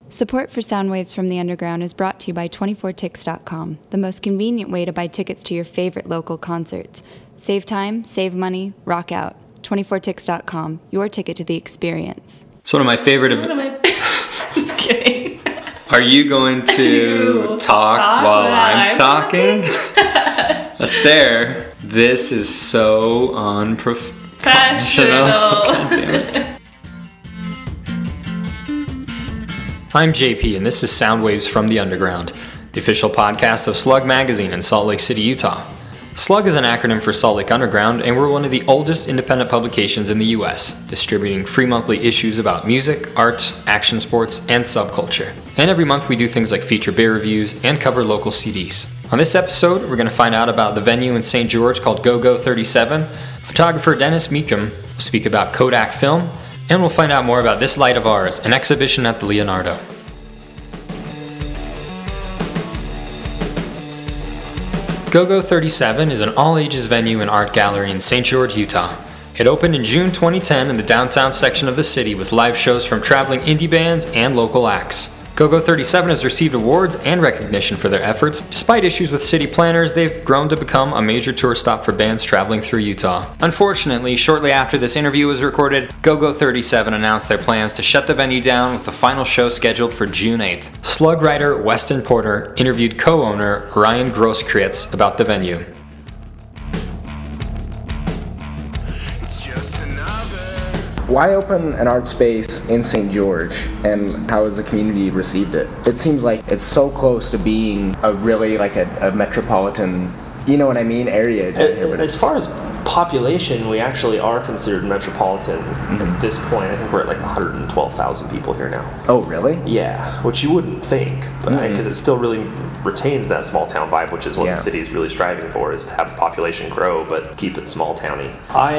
Support for Soundwaves from the Underground is brought to you by 24tix.com, the most convenient way to buy tickets to your favorite local concerts. Save time, save money, rock out. 24tix.com, your ticket to the experience. It's one of my favorite... Just kidding. Are you going to talk while I'm talking? Astaire, this is so unprofessional. God damn it. I'm JP, and this is Soundwaves from the Underground, the official podcast of Slug Magazine in Salt Lake City, Utah. Slug is an acronym for Salt Lake Underground, and we're one of the oldest independent publications in the U.S., distributing free monthly issues about music, art, action sports, and subculture. And every month we do things like feature beer reviews and cover local CDs. On this episode, we're going to find out about the venue in St. George called GoGo 37. Photographer Dennis Meekum will speak about Kodak Film, and we'll find out more about This Light of Ours, an exhibition at the Leonardo. GoGo 37 is an all-ages venue and art gallery in St. George, Utah. It opened in June 2010 in the downtown section of the city with live shows from traveling indie bands and local acts. GoGo 37 has received awards and recognition for their efforts. Despite issues with city planners, they've grown to become a major tour stop for bands traveling through Utah. Unfortunately, shortly after this interview was recorded, GoGo 37 announced their plans to shut the venue down with the final show scheduled for June 8th. Slug writer Weston Porter interviewed co-owner Ryan Grosskreutz about the venue. Why open an art space in St. George, and how has the community received it? It seems like it's so close to being a really like a metropolitan, you know what I mean, area. As far as population, we actually are considered metropolitan at this point. I think we're at like 112,000 people here now. Oh, really? Yeah, which you wouldn't think, but because it still really retains that small town vibe, which is what the city is really striving for, is to have the population grow but keep it small towny.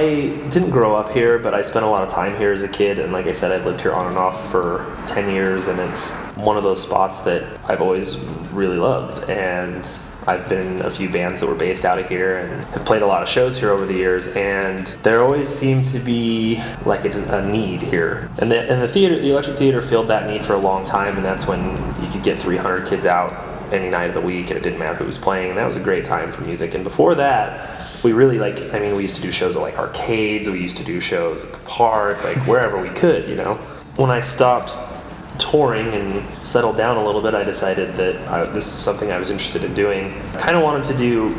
I didn't grow up here, but I spent a lot of time here as a kid, and like I said, I've lived here on and off for 10 years, and it's one of those spots that I've always really loved. And I've been in a few bands that were based out of here and have played a lot of shows here over the years, and there always seemed to be like a need here. And the Electric Theater filled that need for a long time, and that's when you could get 300 kids out any night of the week, and it didn't matter who was playing, and that was a great time for music. And before that, we really we used to do shows at like arcades, we used to do shows at the park, like wherever we could, you know. When I stopped touring and settled down a little bit, I decided that this is something I was interested in doing. I kind of wanted to do,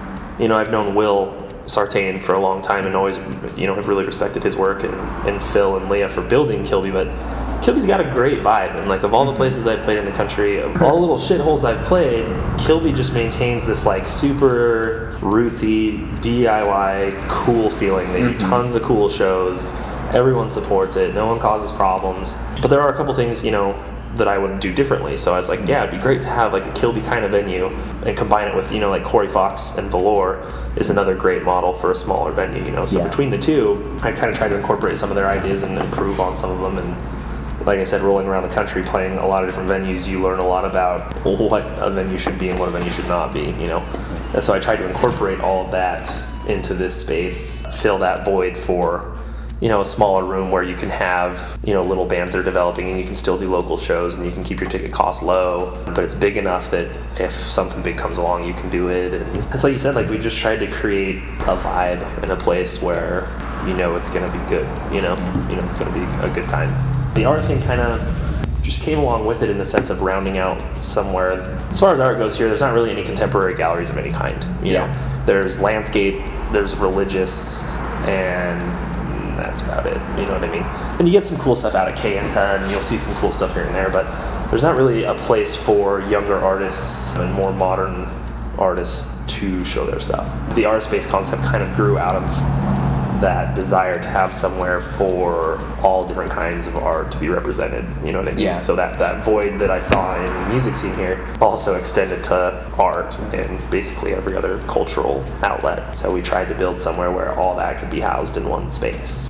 I've known Will Sartain for a long time and always, have really respected his work, and Phil and Leah for building Kilby, but Kilby's got a great vibe, and like of all the places I've played in the country, of all the little shitholes I've played, Kilby just maintains this like super rootsy, DIY, cool feeling. They do tons of cool shows. Everyone supports it. No one causes problems. But there are a couple things, that I would do differently. So I was like, yeah, it'd be great to have like a Kilby kind of venue and combine it with, like Corey Fox and Velour is another great model for a smaller venue, So between the two, I kind of tried to incorporate some of their ideas and improve on some of them. And like I said, rolling around the country, playing a lot of different venues, you learn a lot about what a venue should be and what a venue should not be, And so I tried to incorporate all of that into this space, fill that void for a smaller room where you can have, little bands that are developing, and you can still do local shows, and you can keep your ticket costs low, but it's big enough that if something big comes along, you can do it. And it's like you said, we just tried to create a vibe in a place where, it's going to be good, it's going to be a good time. The art thing kind of just came along with it in the sense of rounding out somewhere. As far as art goes here, there's not really any contemporary galleries of any kind, you know. There's landscape, there's religious, and that's about it, you know what I mean? And you get some cool stuff out of Kayenta, and you'll see some cool stuff here and there, but there's not really a place for younger artists and more modern artists to show their stuff. The art space concept kind of grew out of that desire to have somewhere for all different kinds of art to be represented, you know what I mean? Yeah. So that void that I saw in the music scene here also extended to art and basically every other cultural outlet. So we tried to build somewhere where all that could be housed in one space.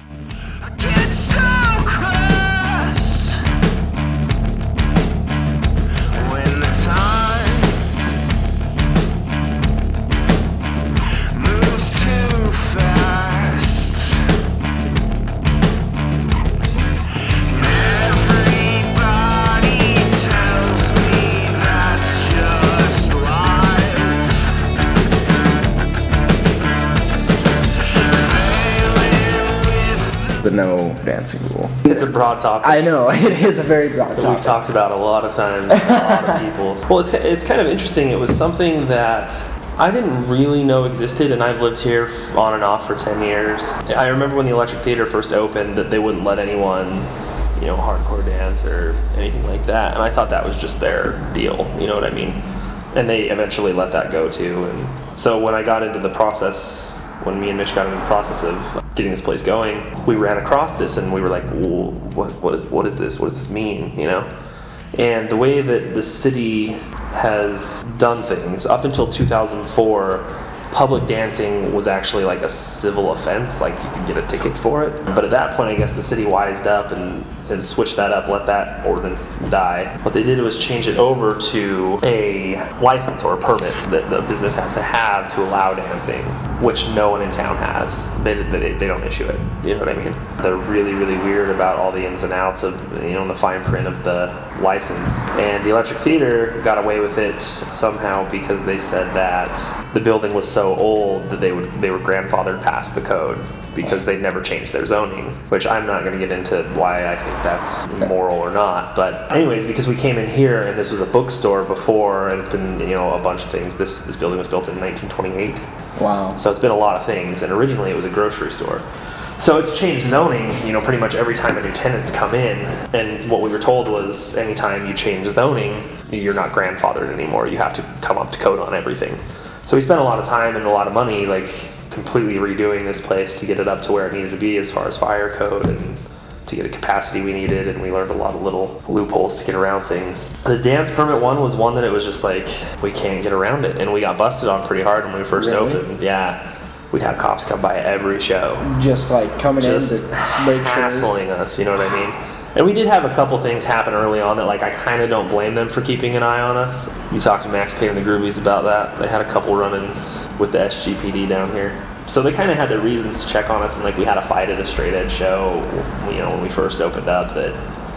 dancing rule? It's a broad topic. I know, it is a very broad that topic. we've talked about a lot of times, with a lot of people. Well, it's kind of interesting. It was something that I didn't really know existed, and I've lived here on and off for 10 years. I remember when the Electric Theater first opened that they wouldn't let anyone, hardcore dance or anything like that, and I thought that was just their deal, you know what I mean? And they eventually let that go too. And so when I got into the process, when me and Mitch got into the process of getting this place going, we ran across this and we were like, well, what is this? What does this mean, And the way that the city has done things, up until 2004, public dancing was actually like a civil offense, like you could get a ticket for it. But at that point, I guess the city wised up and switched that up, let that ordinance die. What they did was change it over to a license or a permit that the business has to have to allow dancing, which no one in town has. They don't issue it, you know what I mean? They're really, really weird about all the ins and outs of, the fine print of the license. And the Electric Theater got away with it somehow because they said that the building was so old that they were grandfathered past the code because they never changed their zoning, which I'm not going to get into why I think that's moral or not. But anyways, because we came in here and this was a bookstore before, and it's been a bunch of things. This building was built in 1928. Wow. So it's been a lot of things, and originally it was a grocery store. So it's changed zoning, pretty much every time a new tenant's come in. And what we were told was anytime you change zoning, you're not grandfathered anymore. You have to come up to code on everything. So we spent a lot of time and a lot of money, completely redoing this place to get it up to where it needed to be as far as fire code and to get the capacity we needed, and we learned a lot of little loopholes to get around things. The dance permit one was one that it was just we can't get around it, and we got busted on pretty hard when we first opened. Yeah. We'd have cops come by every show. Just coming in to make sure. Hassling us, you know what I mean? And we did have a couple things happen early on that I kind of don't blame them for keeping an eye on us. You talked to Max Payne and the Groovies about that. They had a couple run-ins with the SGPD down here. So they kind of had their reasons to check on us, and we had a fight at a straight edge show, when we first opened up, that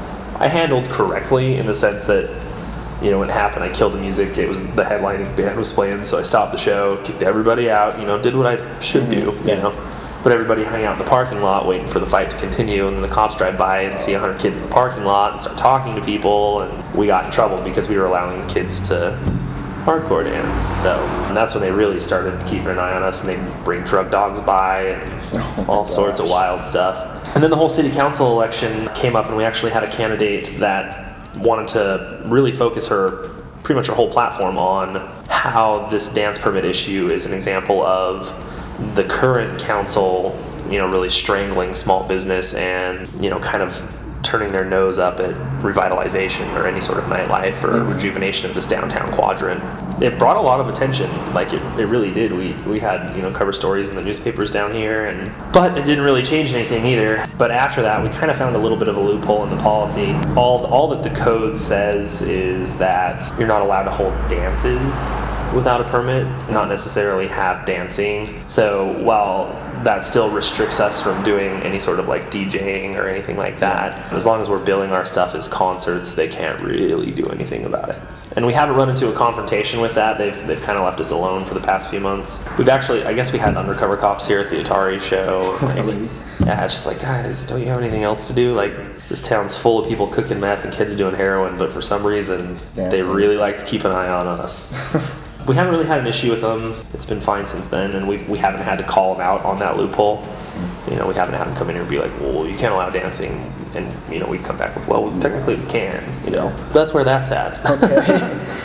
I handled correctly in the sense that, when it happened, I killed the music. It was the headlining band was playing, so I stopped the show, kicked everybody out, did what I should do, But everybody hung out in the parking lot waiting for the fight to continue, and then the cops drive by and see 100 kids in the parking lot and start talking to people, and we got in trouble because we were allowing kids to hardcore dance. So that's when they really started keeping an eye on us, and they'd bring drug dogs by and all sorts of wild stuff. And then the whole city council election came up, and we actually had a candidate that wanted to really focus pretty much her whole platform on how this dance permit issue is an example of the current council, really strangling small business and, kind of turning their nose up at revitalization or any sort of nightlife or rejuvenation of this downtown quadrant. It brought a lot of attention, it really did. We had, cover stories in the newspapers down here, but it didn't really change anything either. But after that, we kind of found a little bit of a loophole in the policy. All that the code says is that you're not allowed to hold dances without a permit, not necessarily have dancing. So while that still restricts us from doing any sort of DJing or anything like that, as long as we're billing our stuff as concerts, they can't really do anything about it. And we haven't run into a confrontation with that. They've kind of left us alone for the past few months. We've actually, I guess we had undercover cops here at the Atari show. Yeah, it's just guys, don't you have anything else to do? This town's full of people cooking meth and kids doing heroin, but for some reason, they really like to keep an eye on us. We haven't really had an issue with them. It's been fine since then, and we haven't had to call them out on that loophole. We haven't had them come in here and be like, well, you can't allow dancing. And, we come back with, well, technically we can, That's where that's at. Okay.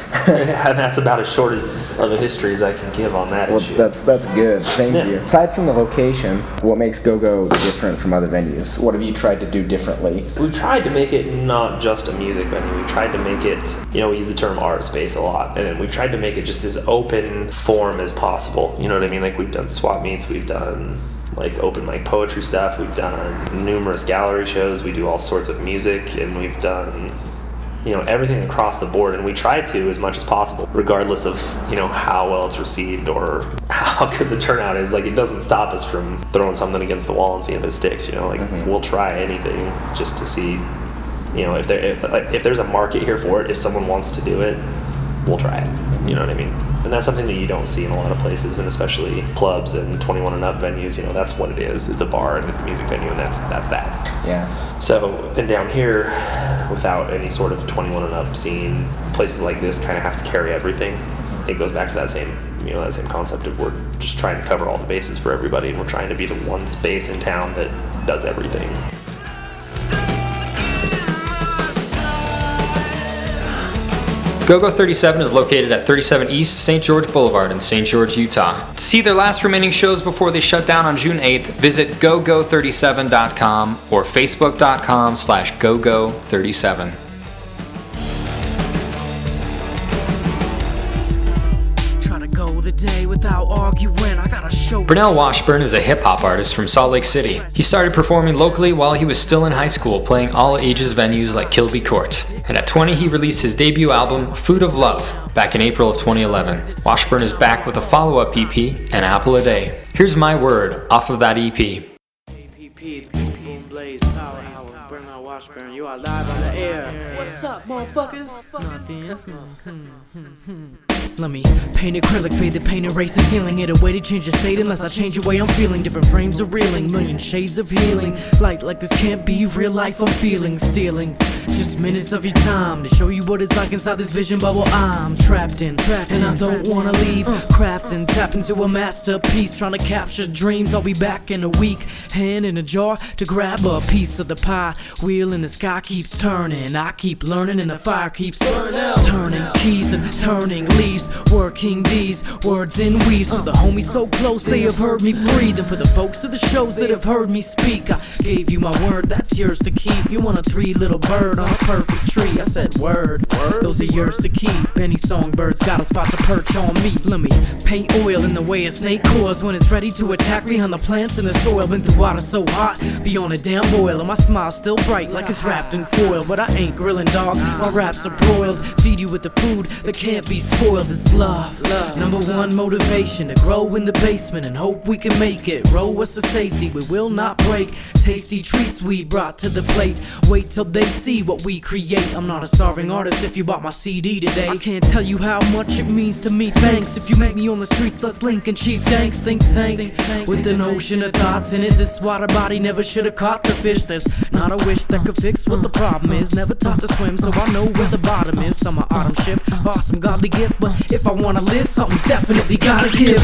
And that's about as short of a history as I can give on that issue. That's good. Thank you. Aside from the location, what makes GoGo different from other venues? What have you tried to do differently? We've tried to make it not just a music venue. We've tried to make it, we use the term art space a lot, and we've tried to make it just as open form as possible. You know what I mean? We've done swap meets, we've done open mic poetry stuff, we've done numerous gallery shows, we do all sorts of music, and we've done everything across the board, and we try to as much as possible, regardless of how well it's received or how good the turnout is. It doesn't stop us from throwing something against the wall and seeing if it sticks. We'll try anything just to see if there's a market here for it. If someone wants to do it, we'll try it. You know what I mean? And that's something that you don't see in a lot of places, and especially clubs and 21 and up venues. That's what it is. It's a bar and it's a music venue, and that's that. Yeah. So, and down here, without any sort of 21 and up scene, places like this kind of have to carry everything. It goes back to that same concept of we're just trying to cover all the bases for everybody, and we're trying to be the one space in town that does everything. GoGo 37 is located at 37 East St. George Boulevard in St. George, Utah. To see their last remaining shows before they shut down on June 8th, visit gogo37.com or facebook.com/gogo37. Day without arguing, I gotta show. Burnell Washburn is a hip-hop artist from Salt Lake City. He started performing locally while he was still in high school, playing all-ages venues like Kilby Court. And at 20, he released his debut album, Food of Love, back in April of 2011. Washburn is back with a follow-up EP, An Apple a Day. Here's My Word off of that EP. Burnell Washburn, you are live on the air. What's up, motherfuckers? Let me paint acrylic, faded paint erases healing. It a way to change your state unless I change the way I'm feeling. Different frames of reeling, million shades of healing. Light like this can't be real life, I'm feeling. Stealing just minutes of your time to show you what it's like inside this vision bubble I'm trapped in. And I don't wanna leave. Crafting, tap into a masterpiece, trying to capture dreams. I'll be back in a week, hand in a jar to grab a piece of the pie. Wheel in the sky keeps turning, I keep learning and the fire keeps turning keys and turning leaves. Working these words in weaves. For the homies so close they have heard me breathe, and for the folks of the shows that have heard me speak, I gave you my word, that's yours to keep. You want a three-little bird on a perfect tree. I said word, those are yours to keep. Any songbirds got a spot to perch on me. Let me paint oil in the way a snake coils when it's ready to attack behind the plants in the soil. Been through water so hot, beyond a damn boil, and my smile still bright like it's wrapped in foil. But I ain't grilling, dog, my raps are broiled. Feed you with the food that can't be spoiled. It's love. Number one motivation to grow in the basement and hope we can make it. Row us to safety, we will not break. Tasty treats we brought to the plate. Wait till they see what we create. I'm not a starving artist if you bought my CD today. I can't tell you how much it means to me. Thanks if you met me on the streets, let's link and cheap tanks. Think tank with an ocean of thoughts in it. This water body never should have caught the fish. There's not a wish that could fix what the problem is. Never taught to swim, so I know where the bottom is. Summer, autumn ship, awesome godly gift, but if I wanna live, something's definitely gotta give.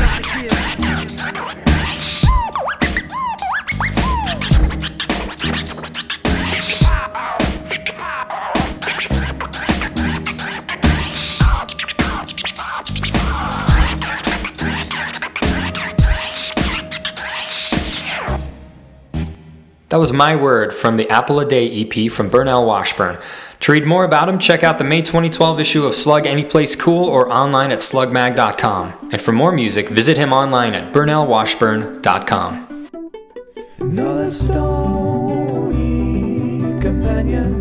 That was My Word from the Apple a Day EP from Burnell Washburn. To read more about him, check out the May 2012 issue of Slug Anyplace Cool or online at slugmag.com. And for more music, visit him online at burnellwashburn.com. No, the stony companion.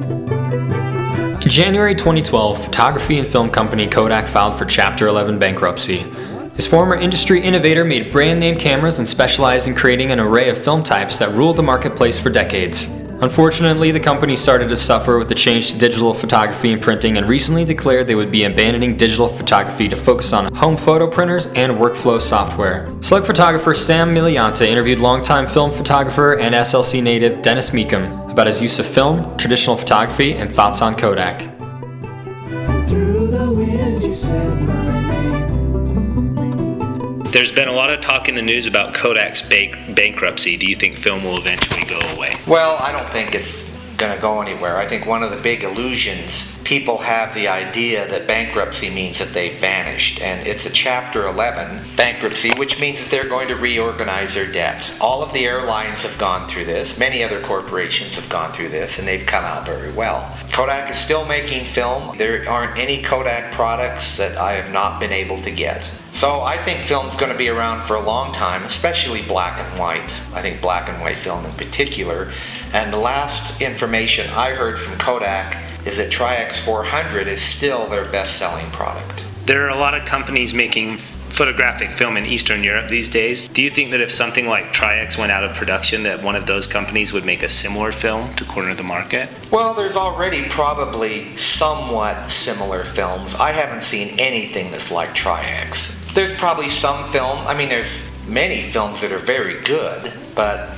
In January 2012, photography and film company Kodak filed for Chapter 11 bankruptcy. This former industry innovator made brand name cameras and specialized in creating an array of film types that ruled the marketplace for decades. Unfortunately, the company started to suffer with the change to digital photography and printing and recently declared they would be abandoning digital photography to focus on home photo printers and workflow software. Slug photographer Sam Milianta interviewed longtime film photographer and SLC native Dennis Meekum about his use of film, traditional photography, and thoughts on Kodak. Through the wind you said my name. There's been a lot of talk in the news about Kodak's bankruptcy. Do you think film will eventually go away? Well, I don't think it's going to go anywhere. I think one of the big illusions, people have the idea that bankruptcy means that they vanished, and it's a Chapter 11 bankruptcy, which means that they're going to reorganize their debt. All of the airlines have gone through this, many other corporations have gone through this, and they've come out very well. Kodak is still making film. There aren't any Kodak products that I have not been able to get. So I think film's going to be around for a long time, especially black and white. I think black and white film in particular. And the last information I heard from Kodak is that Tri-X 400 is still their best-selling product. There are a lot of companies making photographic film in Eastern Europe these days. Do you think that if something like Tri-X went out of production, that one of those companies would make a similar film to corner the market? Well, there's already probably somewhat similar films. I haven't seen anything that's like Tri-X. There's probably some film, I mean, there's many films that are very good, but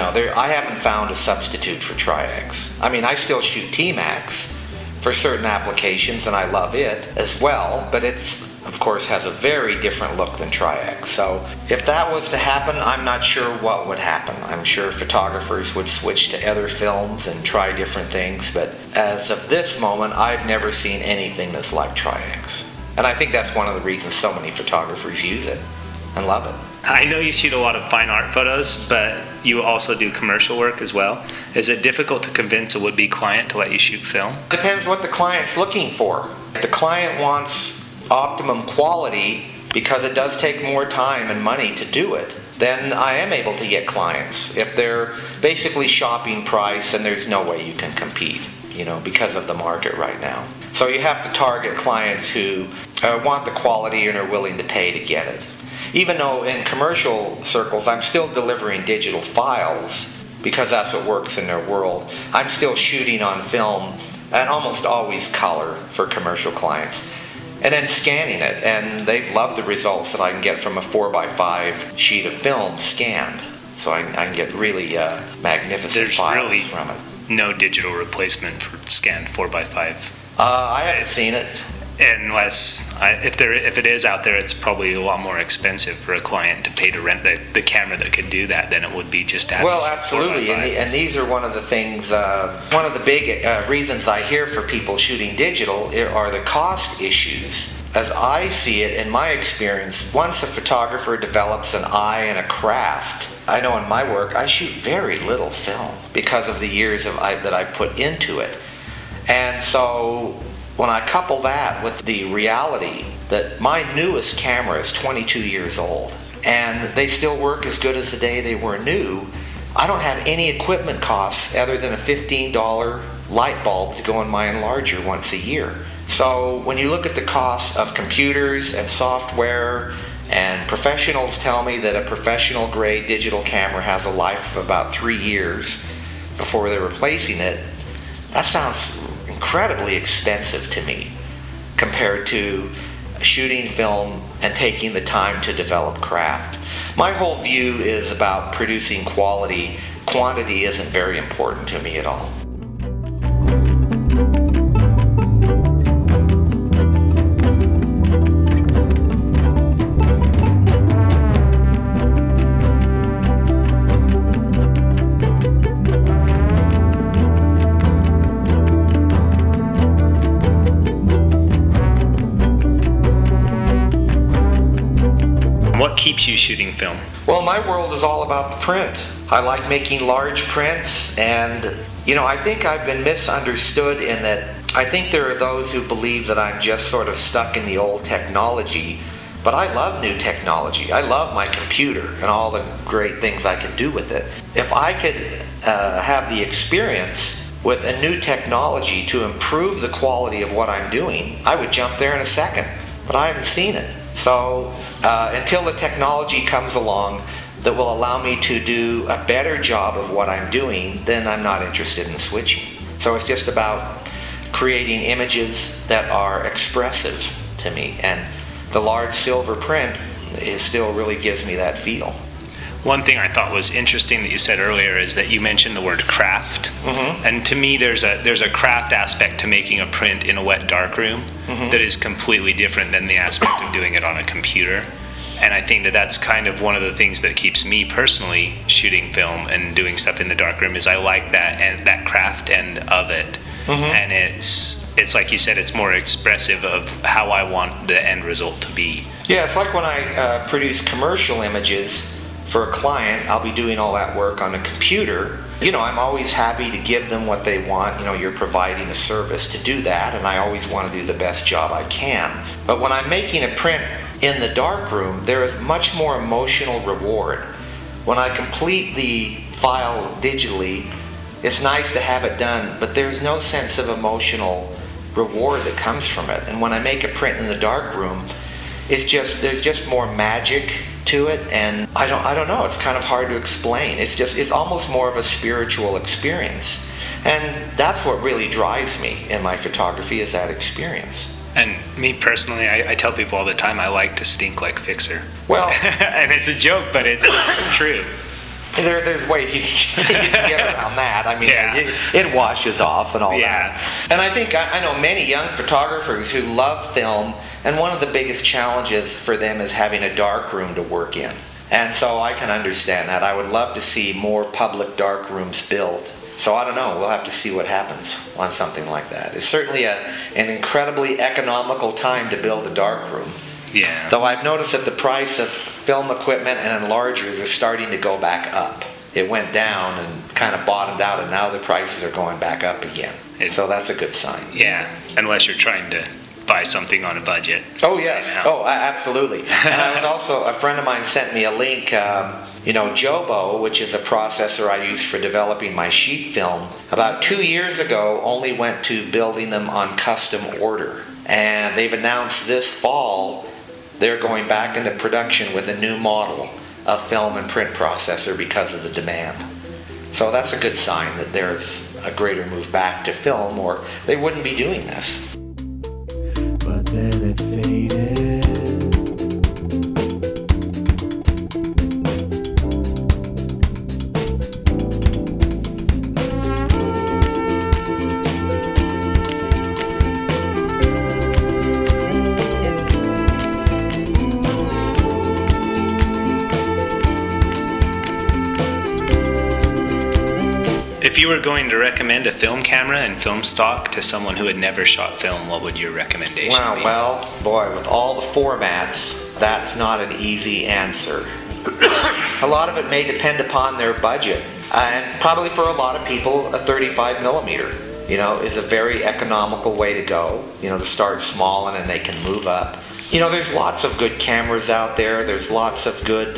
I haven't found a substitute for Tri-X. I mean, I still shoot T-Max for certain applications, and I love it as well, but it's, of course, has a very different look than Tri-X. So if that was to happen, I'm not sure what would happen. I'm sure photographers would switch to other films and try different things, but as of this moment, I've never seen anything that's like Tri-X. And I think that's one of the reasons so many photographers use it and love it. I know you shoot a lot of fine art photos, but you also do commercial work as well. Is it difficult to convince a would-be client to let you shoot film? Depends what the client's looking for. If the client wants optimum quality because it does take more time and money to do it, then I am able to get clients. If they're basically shopping price and there's no way you can compete, because of the market right now. So you have to target clients who want the quality and are willing to pay to get it. Even though in commercial circles I'm still delivering digital files because that's what works in their world, I'm still shooting on film and almost always color for commercial clients. And then scanning it, and they've loved the results that I can get from a 4x5 sheet of film scanned. So I can get really magnificent files from it. No digital replacement for scanned 4x5. I haven't seen it. Unless, if it is out there, it's probably a lot more expensive for a client to pay to rent the camera that could do that than it would be just to have. Well, absolutely, and these are one of the things, one of the big reasons I hear for people shooting digital are the cost issues. As I see it, in my experience, once a photographer develops an eye and a craft, I know in my work I shoot very little film because of the years that I put into it. And so when I couple that with the reality that my newest camera is 22 years old and they still work as good as the day they were new, I don't have any equipment costs other than a $15 light bulb to go in my enlarger once a year. So when you look at the cost of computers and software, and professionals tell me that a professional grade digital camera has a life of about 3 years before they're replacing it, that sounds incredibly expensive to me compared to shooting film and taking the time to develop craft. My whole view is about producing quality. Quantity isn't very important to me at all. What keeps you shooting film? Well, my world is all about the print. I like making large prints, and I think I've been misunderstood in that I think there are those who believe that I'm just sort of stuck in the old technology, but I love new technology. I love my computer and all the great things I can do with it. If I could have the experience with a new technology to improve the quality of what I'm doing, I would jump there in a second, but I haven't seen it. So until the technology comes along that will allow me to do a better job of what I'm doing, then I'm not interested in switching. So it's just about creating images that are expressive to me, and the large silver print still really gives me that feel. One thing I thought was interesting that you said earlier is that you mentioned the word craft. Mm-hmm. And to me, there's a craft aspect to making a print in a wet darkroom that is completely different than the aspect of doing it on a computer. And I think that that's kind of one of the things that keeps me personally shooting film and doing stuff in the darkroom is I like that and that craft end of it. And it's like you said, it's more expressive of how I want the end result to be. Yeah, it's like when I produce commercial images for a client, I'll be doing all that work on a computer. I'm always happy to give them what they want. You're providing a service to do that, and I always want to do the best job I can. But when I'm making a print in the darkroom, there is much more emotional reward. When I complete the file digitally, it's nice to have it done, but there's no sense of emotional reward that comes from it. And when I make a print in the darkroom, there's just more magic to it, and I don't know, it's kind of hard to explain. It's almost more of a spiritual experience. And that's what really drives me in my photography, is that experience. And me personally, I tell people all the time I like to stink like Fixer. Well, and it's a joke, but it's true. There's ways you can get around that. I mean, it washes off and all that. And I think I know many young photographers who love film, and one of the biggest challenges for them is having a dark room to work in. And so I can understand that. I would love to see more public dark rooms built. So I don't know, we'll have to see what happens on something like that. It's certainly an incredibly economical time to build a dark room. Yeah. Though I've noticed that the price of film equipment and enlargers are starting to go back up. It went down and kind of bottomed out, and now the prices are going back up again. So that's a good sign. Yeah, unless you're trying to buy something on a budget. Oh, yes. Oh, absolutely. And I was also, a friend of mine sent me a link, Jobo, which is a processor I use for developing my sheet film, about 2 years ago only went to building them on custom order. And they've announced this fall they're going back into production with a new model of film and print processor because of the demand. So that's a good sign that there's a greater move back to film, or they wouldn't be doing this. But then it faded. If you were going to recommend a film camera and film stock to someone who had never shot film, what would your recommendation be? Well, boy, with all the formats, that's not an easy answer. A lot of it may depend upon their budget. And probably for a lot of people, a 35 millimeter, is a very economical way to go, to start small and then they can move up. There's lots of good cameras out there. There's lots of good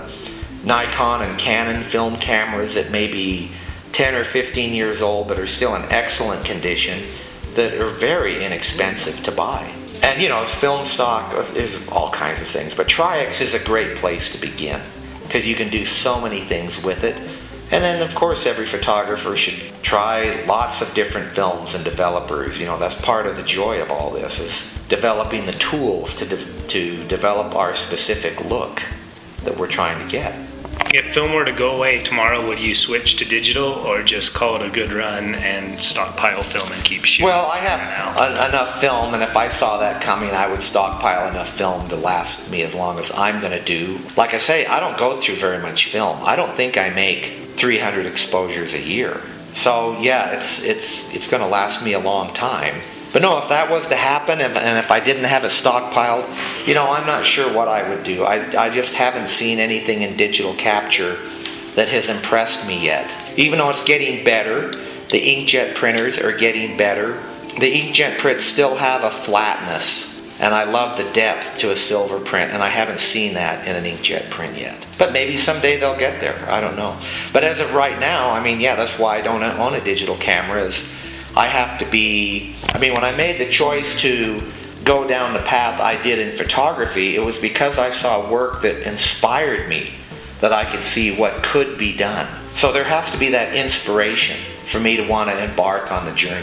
Nikon and Canon film cameras that may be 10 or 15 years old but are still in excellent condition, that are very inexpensive to buy. And film stock, there's all kinds of things, but Tri-X is a great place to begin because you can do so many things with it. And then of course every photographer should try lots of different films and developers. That's part of the joy of all this, is developing the tools to develop our specific look that we're trying to get. If film were to go away tomorrow, would you switch to digital or just call it a good run and stockpile film and keep shooting? Well, I have enough film, and if I saw that coming, I would stockpile enough film to last me as long as I'm going to do. Like I say, I don't go through very much film. I don't think I make 300 exposures a year. So yeah, it's going to last me a long time. But no, if that was to happen, and if I didn't have a stockpile, I'm not sure what I would do. I just haven't seen anything in digital capture that has impressed me yet. Even though it's getting better, the inkjet printers are getting better. The inkjet prints still have a flatness, and I love the depth to a silver print, and I haven't seen that in an inkjet print yet. But maybe someday they'll get there. I don't know. But as of right now, that's why I don't own a digital camera, is I have to be, when I made the choice to go down the path I did in photography, it was because I saw work that inspired me, that I could see what could be done. So there has to be that inspiration for me to want to embark on the journey.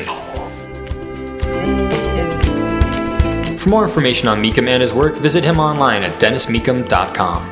For more information on Mecham and his work, visit him online at dennismecham.com.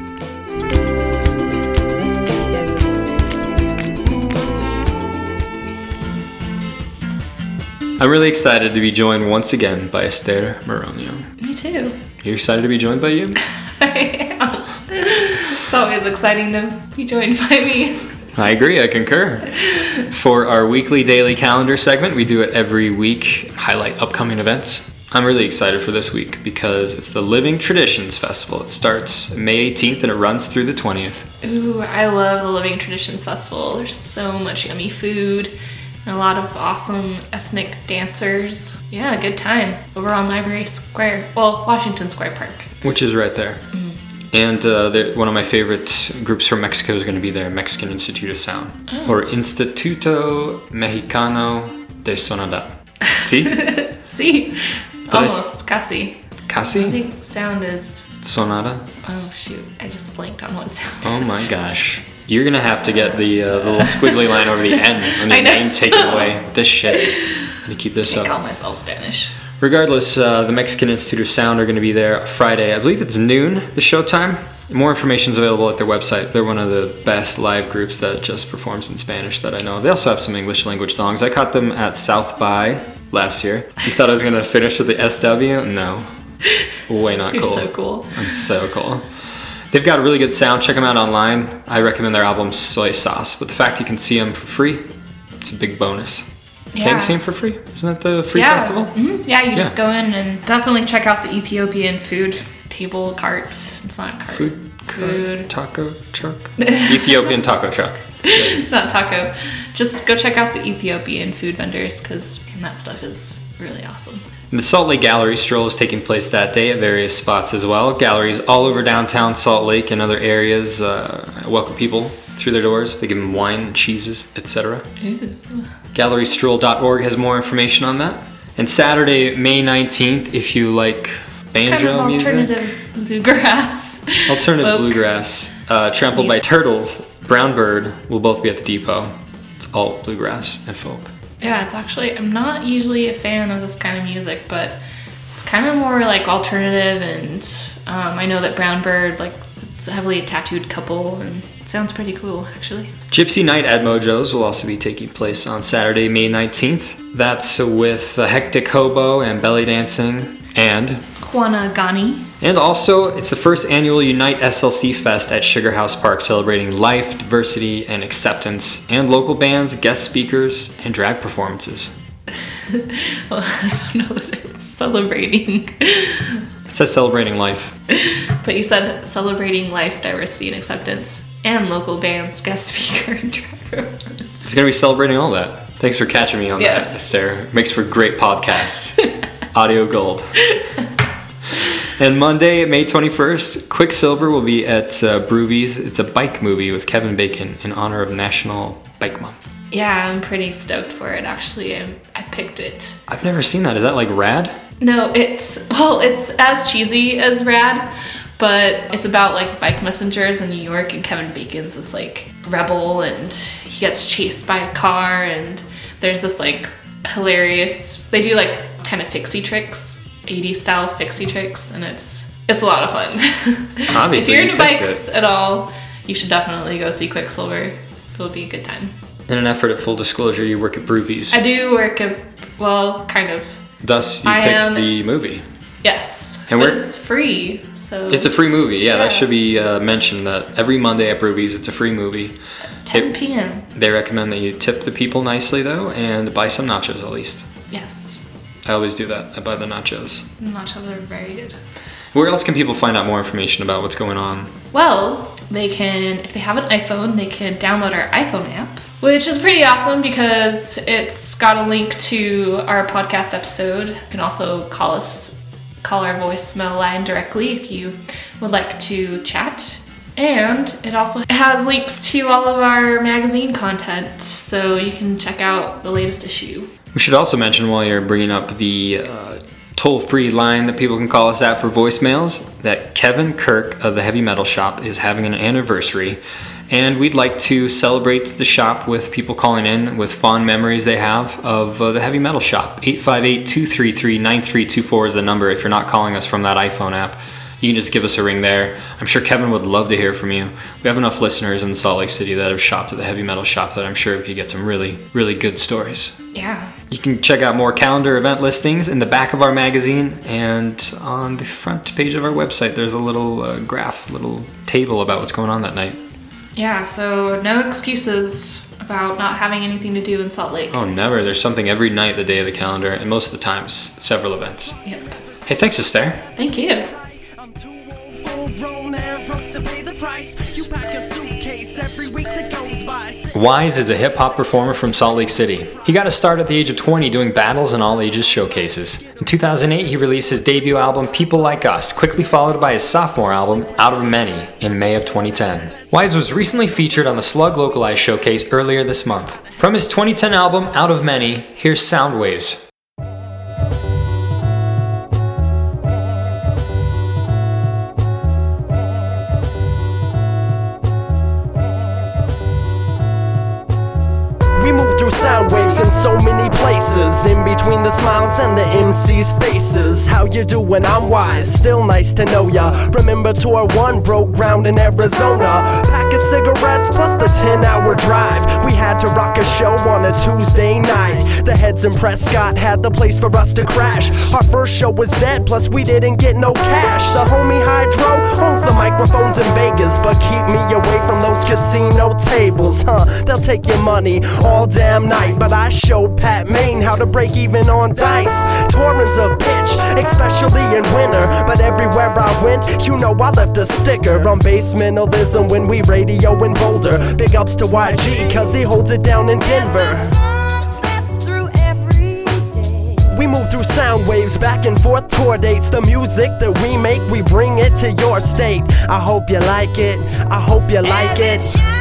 I'm really excited to be joined once again by Esther Moronio. Me too. You're excited to be joined by you? I am. It's always exciting to be joined by me. I agree, I concur. For our weekly daily calendar segment, we do it every week, highlight upcoming events. I'm really excited for this week because it's the Living Traditions Festival. It starts May 18th and it runs through the 20th. Ooh, I love the Living Traditions Festival. There's so much yummy food. And a lot of awesome ethnic dancers. Yeah, good time over on Library Square. Well, Washington Square Park. Which is right there. Mm-hmm. And one of my favorite groups from Mexico is going to be there, Mexican Institute of Sound. Oh. Or Instituto Mexicano de Sonoridad. See? See? Almost. Casi. Cassie? I think sound is... Sonata? Oh, shoot. I just blanked on what sound Oh is. my gosh. You're gonna have to get the little squiggly line over the N on your name taken away. This shit. I'm gonna keep this I up. call myself Spanish. Regardless, the Mexican Institute of Sound are going to be there Friday. I believe it's noon, the showtime. More information is available at their website. They're one of the best live groups that just performs in Spanish that I know. They also have some English language songs. I caught them at South by last year. You thought I was going to finish with the SW? No. Way not You're cool. so cool. I'm so cool. They've got a really good sound. Check them out online. I recommend their album Soy Sauce. But the fact you can see them for free, it's a big bonus. Can't you see them for free? Isn't that the free festival? Mm-hmm. Yeah, you just go in and definitely check out the Ethiopian food table cart. It's not cart. Food. Taco truck? Ethiopian taco truck. It's not taco. Just go check out the Ethiopian food vendors because that stuff is really awesome. And the Salt Lake Gallery Stroll is taking place that day at various spots as well. Galleries all over downtown Salt Lake and other areas welcome people through their doors. They give them wine and cheeses, etc. GalleryStroll.org has more information on that. And Saturday, May 19th, if you like banjo music. Alternative bluegrass. Alternative folk. bluegrass. Trampled by Turtles, Brown Bird will both be at the depot. It's all bluegrass and folk. Yeah, it's actually, I'm not usually a fan of this kind of music, but it's kind of more like alternative, and I know that Brown Bird, like, it's a heavily tattooed couple, and it sounds pretty cool, actually. Gypsy Night at Mojo's will also be taking place on Saturday, May 19th. That's with Hectic Hobo and Belly Dancing and Kwanagani. And also, it's the first annual Unite SLC Fest at Sugar House Park, celebrating life, diversity, and acceptance, and local bands, guest speakers, and drag performances. Well, I don't know that it's celebrating. It says celebrating life. But you said celebrating life, diversity, and acceptance, and local bands, guest speaker, and drag performances. It's going to be celebrating all that. Thanks for catching me on that, Esther. Makes for great podcasts. Audio gold. And Monday, May 21st, Quicksilver will be at Broovies. It's a bike movie with Kevin Bacon in honor of National Bike Month. Yeah, I'm pretty stoked for it, actually. I picked it. I've never seen that. Is that like rad? No, it's as cheesy as Rad, but it's about like bike messengers in New York, and Kevin Bacon's this like rebel, and he gets chased by a car, and there's this like hilarious, they do like kind of fixie tricks, 80s style fixie tricks, and it's a lot of fun. Obviously, if you're into bikes at all, you should definitely go see Quicksilver. It'll be a good time. In an effort of full disclosure, you work at Broovies. I do work at, well, kind of. Thus, you picked the movie. Yes, and but it's free, so... It's a free movie, yeah. That should be mentioned, that every Monday at Broovies, it's a free movie. 10 p.m. They recommend that you tip the people nicely, though, and buy some nachos at least. Yes. I always do that. I buy the nachos. Nachos are very good. Where else can people find out more information about what's going on? Well, they can, if they have an iPhone, they can download our iPhone app, which is pretty awesome because it's got a link to our podcast episode. You can also call our voicemail line directly if you would like to chat. And it also has links to all of our magazine content, so you can check out the latest issue. We should also mention, while you're bringing up the toll-free line that people can call us at for voicemails, that Kevin Kirk of the Heavy Metal Shop is having an anniversary, and we'd like to celebrate the shop with people calling in with fond memories they have of the Heavy Metal Shop. 858-233-9324 is the number if you're not calling us from that iPhone app. You can just give us a ring there. I'm sure Kevin would love to hear from you. We have enough listeners in Salt Lake City that have shopped at the Heavy Metal Shop that I'm sure we could get some really, really good stories. Yeah. You can check out more calendar event listings in the back of our magazine, and on the front page of our website there's a little graph, little table about what's going on that night. Yeah, so no excuses about not having anything to do in Salt Lake. Oh, never. There's something every night the day of the calendar, and most of the times several events. Yep. Hey, thanks, Esther. Thank you. Wise is a hip-hop performer from Salt Lake City. He got a start at the age of 20 doing battles and all-ages showcases. In 2008, he released his debut album, People Like Us, quickly followed by his sophomore album, Out of Many, in May of 2010. Wise was recently featured on the Slug Localized Showcase earlier this month. From his 2010 album, Out of Many, here's Sound Waves. in so many places, in between the smiles and the MC's faces. How you doing? I'm wise, still nice to know ya. Remember tour 1 broke ground in Arizona. Pack of cigarettes plus the 10-hour drive. We had to rock a show on a Tuesday night. The heads in Prescott had the place for us to crash. Our first show was dead, plus we didn't get no cash. The homie Hydro owns the microphones in Vegas, but keep me away from those casino tables, they'll take your money all damn night. But I showed Pat Maine how to break even on dice. Touring's a bitch, especially in winter, but everywhere I went, you know I left a sticker on basementalism when we radio in Boulder. Big ups to YG, cause he holds it down in Denver. We move through sound waves, back and forth tour dates. The music that we make, we bring it to your state. I hope you like it, I hope you like it.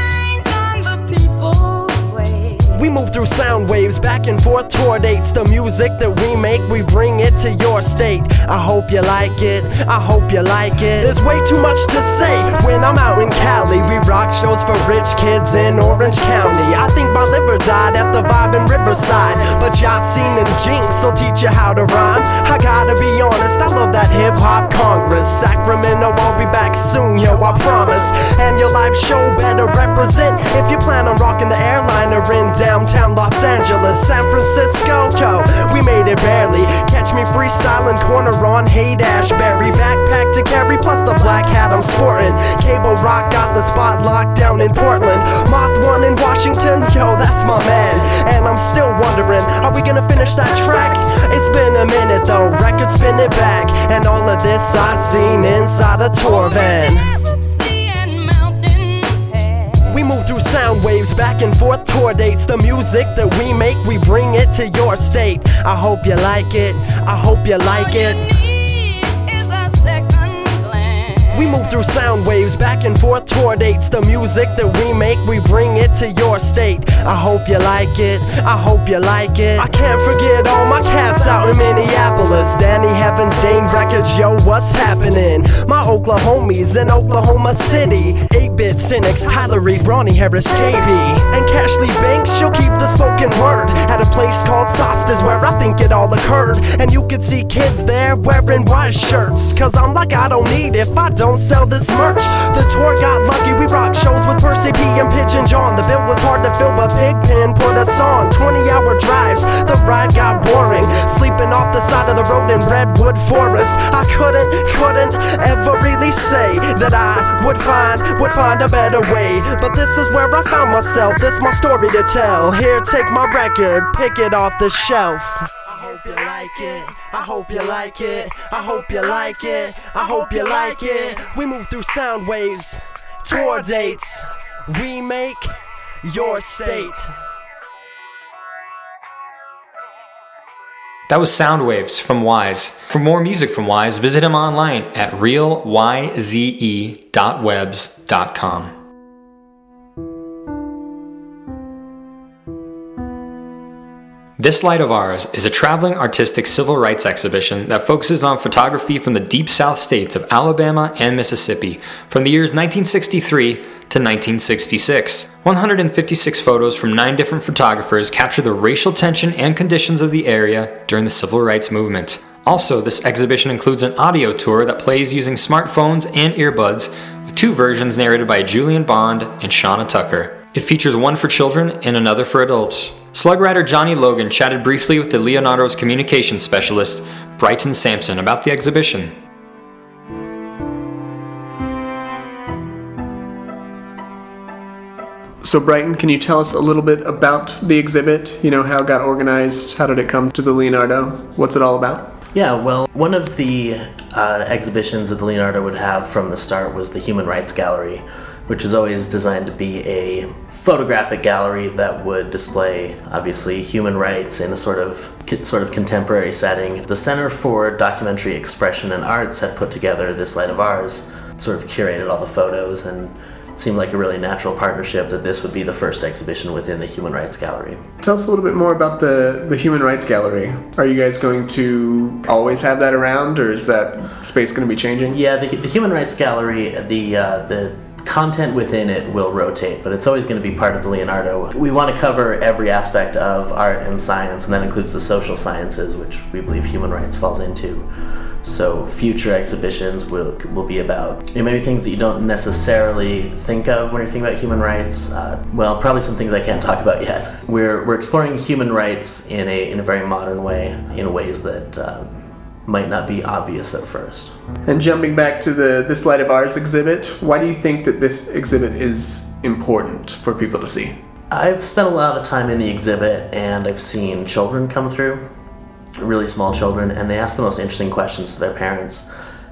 We move through sound waves, back and forth tour dates. The music that we make, we bring it to your state. I hope you like it, I hope you like it. There's way too much to say when I'm out in Cali. We rock shows for rich kids in Orange County. I think my liver died at the Vibe in Riverside, but Yasin and Jinx will teach you how to rhyme. I gotta be honest, I love that hip-hop Congress. Sacramento, I'll be back soon, yo, I promise. And your live show better represent if you plan on rocking the airliner in downtown Los Angeles. San Francisco, yo, we made it barely. Catch me freestyling corner on Haight-Ashbury. Backpack to carry plus the black hat I'm sporting. Cable Rock got the spot locked down in Portland. Moth 1 in Washington, yo, that's my man. And I'm still wondering, are we gonna finish that track? It's been a minute though, record spin it back. And all of this I seen inside a tour van. We move through sound waves, back and forth tour dates. The music that we make, we bring it to your state. I hope you like it, I hope you like it. We move through sound waves, back and forth tour dates. The music that we make, we bring it to your state. I hope you like it, I hope you like it. I can't forget all my cats out in Minneapolis. Danny Heavens, Dane Records, yo, what's happening? My Oklahomies in Oklahoma City. 8-Bit Cynics, Tyler Reed, Ronnie Harris, JB. And Cashley Banks, she'll keep the spoken word at a place called Sostas where I think it all occurred. And you could see kids there wearing white shirts, cause I'm like, I don't need if I don't sell this merch. The tour got lucky, we rocked shows with Percy P and Pigeon John. The bill was hard to fill, but Pigpen put us on. 20-hour drives, the ride got boring. Sleeping off the side of the road in Redwood Forest. I couldn't ever really say that I would find a better way. But this is where I found myself, this my story to tell. Here, take my record, pick it off the shelf. I hope you like it, I hope you like it, I hope you like it, I hope you like it. We move through sound waves, tour dates, we make your state. That was Soundwaves from Wise. For more music from Wise, visit him online at realyze.webs.com. This Light of Ours is a traveling artistic civil rights exhibition that focuses on photography from the Deep South states of Alabama and Mississippi from the years 1963 to 1966. 156 photos from 9 different photographers capture the racial tension and conditions of the area during the civil rights movement. Also, this exhibition includes an audio tour that plays using smartphones and earbuds, with 2 versions narrated by Julian Bond and Shauna Tucker. It features one for children and another for adults. Slug Rider Johnny Logan chatted briefly with the Leonardo's communications specialist, Brighton Sampson, about the exhibition. So Brighton, can you tell us a little bit about the exhibit? You know, how it got organized, how did it come to the Leonardo? What's it all about? Yeah, well, one of the exhibitions that the Leonardo would have from the start was the Human Rights Gallery, which was always designed to be a photographic gallery that would display, obviously, human rights in a sort of contemporary setting. The Center for Documentary Expression and Arts had put together This Light of Ours, sort of curated all the photos, and it seemed like a really natural partnership that this would be the first exhibition within the Human Rights Gallery. Tell us a little bit more about the Human Rights Gallery. Are you guys going to always have that around, or is that space going to be changing? Yeah, the Human Rights Gallery, the content within it will rotate, but it's always going to be part of the Leonardo. We want to cover every aspect of art and science, and that includes the social sciences, which we believe human rights falls into. So future exhibitions will be about maybe things that you don't necessarily think of when you're thinking about human rights. Probably some things I can't talk about yet. We're exploring human rights in a very modern way, in ways that might not be obvious at first. And jumping back to This Light of Ours exhibit, why do you think that this exhibit is important for people to see? I've spent a lot of time in the exhibit, and I've seen children come through, really small children, and they ask the most interesting questions to their parents,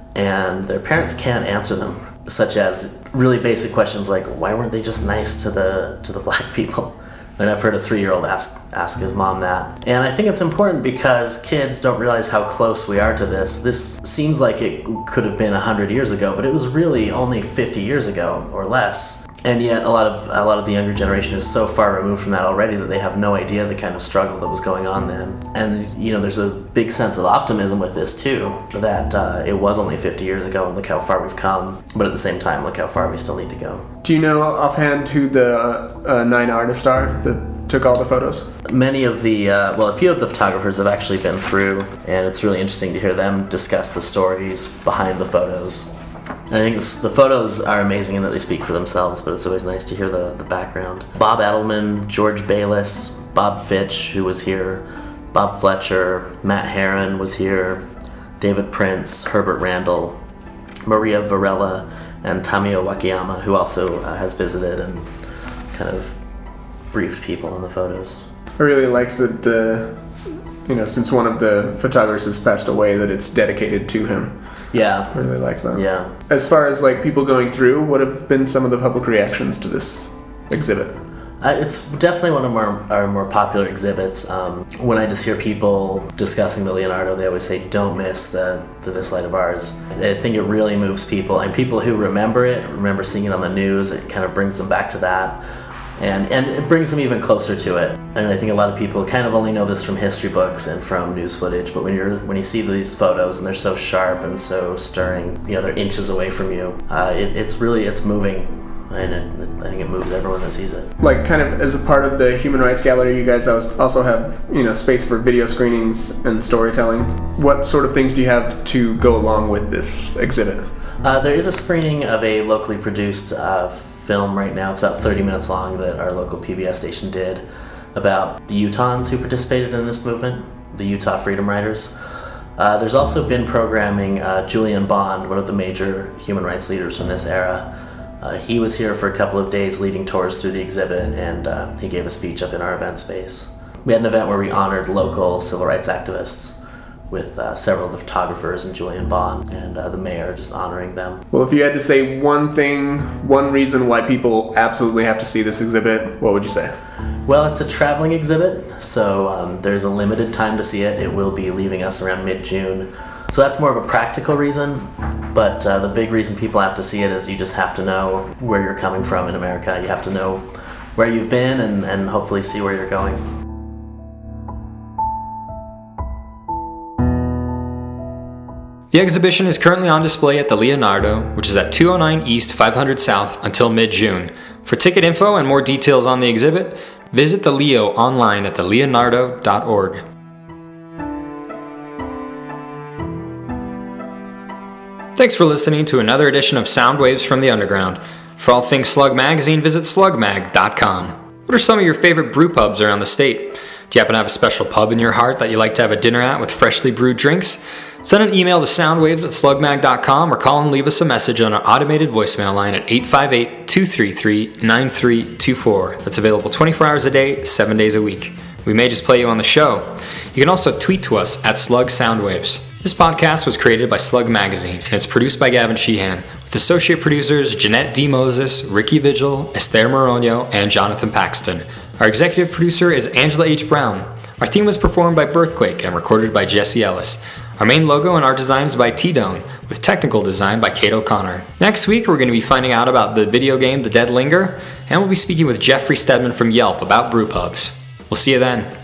and their parents can't answer them, such as really basic questions like, why weren't they just nice to the black people? And I've heard a 3-year-old ask his mom that. And I think it's important because kids don't realize how close we are to this. This seems like it could have been 100 years ago, but it was really only 50 years ago or less. And yet a lot of the younger generation is so far removed from that already that they have no idea the kind of struggle that was going on then. And there's a big sense of optimism with this too, that it was only 50 years ago and look how far we've come, but at the same time look how far we still need to go. Do you know offhand who the 9 artists are that took all the photos? Many of a few of the photographers have actually been through, and it's really interesting to hear them discuss the stories behind the photos. And I think the photos are amazing in that they speak for themselves, but it's always nice to hear the background. Bob Edelman, George Bayless, Bob Fitch, who was here, Bob Fletcher, Matt Herron was here, David Prince, Herbert Randall, Maria Varela, and Tamio Wakayama, who also has visited and kind of briefed people in the photos. I really liked that since one of the photographers has passed away, that it's dedicated to him. Yeah. I really liked that. Yeah. As far as people going through, what have been some of the public reactions to this exhibit? It's definitely one of our more popular exhibits. When I just hear people discussing the Leonardo, they always say, don't miss the This Light of Ours. I think it really moves people, and people who remember seeing it on the news, it kind of brings them back to that. And it brings them even closer to it. And I think a lot of people kind of only know this from history books and from news footage, but when you see these photos and they're so sharp and so stirring, they're inches away from you, it's moving, and I think it moves everyone that sees it. Kind of as a part of the Human Rights Gallery, you guys also have space for video screenings and storytelling. What sort of things do you have to go along with this exhibit? There is a screening of a locally produced film right now. It's about 30 minutes long that our local PBS station did about the Utahns who participated in this movement, the Utah Freedom Riders. There's also been programming Julian Bond, one of the major human rights leaders from this era. He was here for a couple of days leading tours through the exhibit, and he gave a speech up in our event space. We had an event where we honored local civil rights activists with several of the photographers and Julian Bond and the mayor, just honoring them. Well, if you had to say one reason why people absolutely have to see this exhibit, what would you say? Well, it's a traveling exhibit, so there's a limited time to see it. It will be leaving us around mid-June. So that's more of a practical reason, but the big reason people have to see it is you just have to know where you're coming from in America. You have to know where you've been and hopefully see where you're going. The exhibition is currently on display at the Leonardo, which is at 209 East 500 South until mid-June. For ticket info and more details on the exhibit, visit the Leo online at theleonardo.org. Thanks for listening to another edition of Sound Waves from the Underground. For all things Slug Magazine, visit slugmag.com. What are some of your favorite brew pubs around the state? Do you happen to have a special pub in your heart that you like to have a dinner at with freshly brewed drinks? Send an email to soundwaves@slugmag.com or call and leave us a message on our automated voicemail line at 858-233-9324. That's available 24 hours a day, 7 days a week. We may just play you on the show. You can also tweet to us at Slug Soundwaves. This podcast was created by Slug Magazine and it's produced by Gavin Sheehan, with associate producers Jeanette D. Moses, Ricky Vigil, Esther Moronio, and Jonathan Paxton. Our executive producer is Angela H. Brown. Our theme was performed by Birthquake and recorded by Jesse Ellis. Our main logo and art design is by T-Done, with technical design by Kate O'Connor. Next week, we're going to be finding out about the video game The Dead Linger, and we'll be speaking with Jeffrey Stedman from Yelp about brew pubs. We'll see you then.